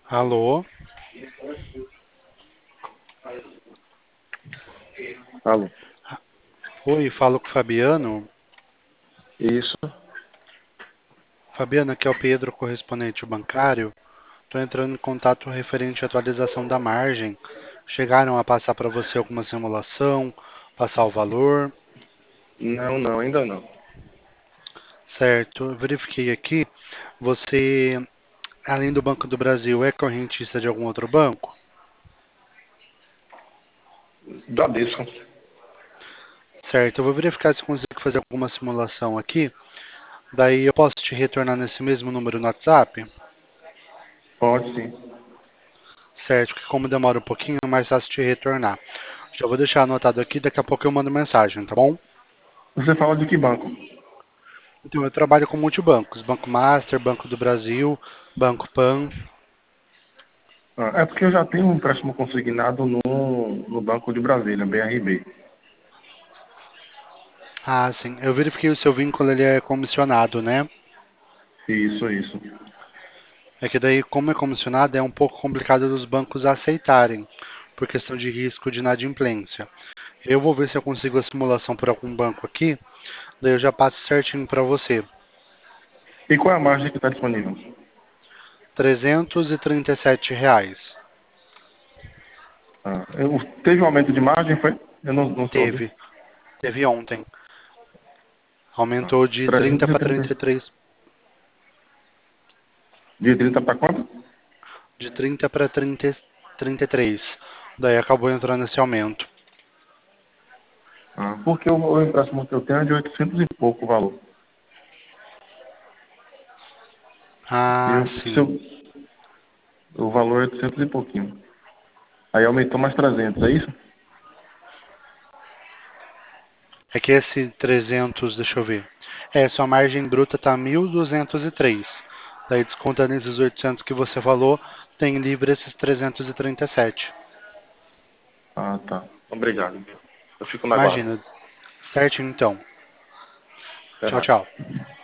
Alô? Alô. Oi, falo com o Fabiano. Isso. Fabiano, aqui é o Pedro, correspondente bancário. Estou entrando em contato referente à atualização da margem. Chegaram a passar para você alguma simulação, passar o valor, Não, não, ainda não. certo? Eu verifiquei aqui. Você, além do Banco do Brasil, é correntista de algum outro banco? Bradesco. Certo, eu vou verificar se consigo fazer alguma simulação aqui. Daí eu posso te retornar nesse mesmo número no WhatsApp? Pode sim. Certo, que como demora um pouquinho, é mais fácil te retornar. Já vou deixar anotado aqui, daqui a pouco eu mando mensagem, tá bom? Você fala de que banco? Então, eu trabalho com multibancos, Banco Master, Banco do Brasil, Banco Pan. É porque eu já tenho um empréstimo consignado no Banco de Brasília, BRB. Ah, sim, eu verifiquei o seu vínculo, ele é comissionado, né? Isso, isso. É que daí, como é comissionado, é um pouco complicado dos bancos aceitarem, por questão de risco de inadimplência. Eu vou ver se eu consigo a simulação por algum banco aqui, daí eu já passo certinho para você. E qual é a margem que está disponível? R$ 337. Teve um aumento de margem, foi? Eu não soube. Teve, teve ontem. Ah, Aumentou de 30 para 330. 33. De 30 para quanto? De 30 para 33. Daí acabou entrando esse aumento. Porque o empréstimo que eu tenho é de 800 e pouco o valor. Ah, Eu, se sim. eu, o valor é 800 e pouquinho. Aí aumentou mais 300, é isso? É que esse 300, deixa eu ver. É, sua margem bruta tá 1.203. Daí descontando esses 800 que você falou, tem livre esses 337. Ah, tá. Obrigado. Eu fico na guarda. Imagina. Certinho então. Até Tchau, mais. tchau.